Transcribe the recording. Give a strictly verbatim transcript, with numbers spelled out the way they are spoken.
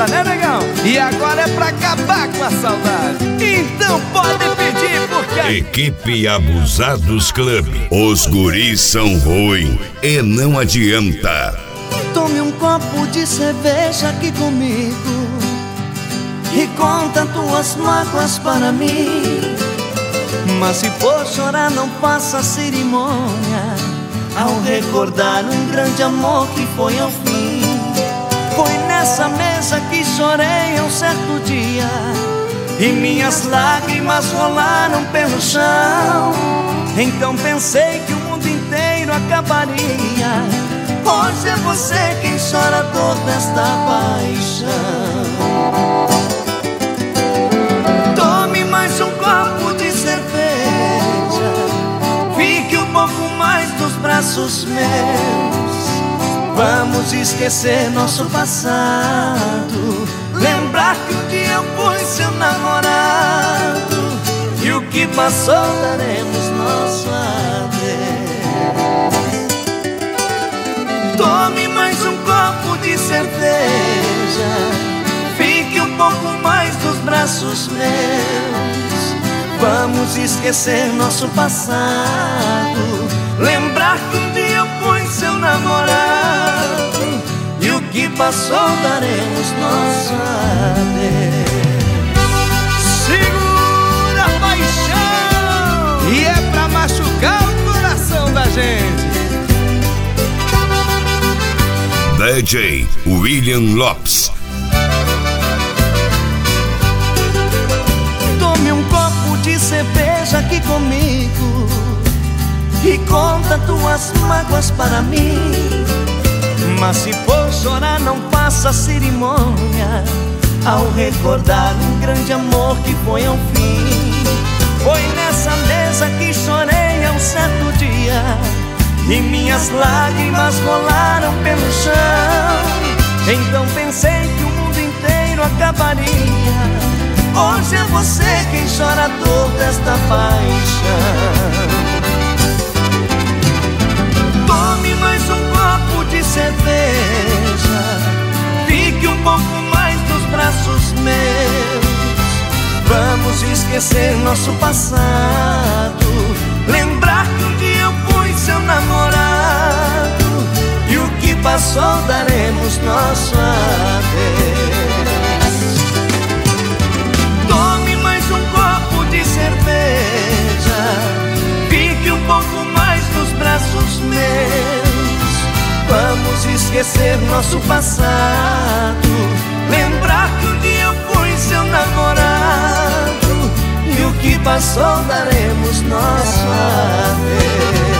festa, né, negão? E agora é pra acabar com a saudade. Então pode pedir porque... Equipe Abusados Club. Os guris são ruins e não adianta. Tome um copo de cerveja aqui comigo e conta tuas mágoas para mim. Mas se for chorar, não faça cerimônia ao recordar um grande amor que foi ao fim. Foi nessa mesa que chorei um certo dia e minhas lágrimas rolaram pelo chão. Então pensei que o mundo inteiro acabaria. Hoje é você quem chora a dor desta paixão. Tome mais um copo de cerveja, fique um pouco mais nos braços meus. Vamos esquecer nosso passado, lembrar que um dia eu fui seu namorado, e o que passou daremos nosso adeus. Tome mais um copo de cerveja, fique um pouco mais nos braços meus. Vamos esquecer nosso passado, lembrar que um dia eu fui seu namorado, e o que passou daremos nosso adeus. Segura a paixão! E é pra machucar o coração da gente. D J William Lopes. Tome um copo de cerveja aqui comigo e conta tuas mágoas para mim. Mas se for chorar, não faça cerimônia ao recordar um grande amor que foi ao fim. Foi nessa mesa que chorei um certo dia e minhas lágrimas rolaram pelo chão. Então pensei que o mundo inteiro acabaria. Hoje é você quem chora a dor desta paixão. Tome mais um copo de cerveja, fique um pouco mais nos braços meus. Vamos esquecer nosso passado, lembrar que um dia eu fui seu namorado, e o que passou daremos nosso adeus. Tome mais um copo de cerveja, fique um pouco mais nos braços meus. Vamos esquecer nosso passado, lembrar que um dia eu fui seu namorado, e o que passou daremos nosso adeus.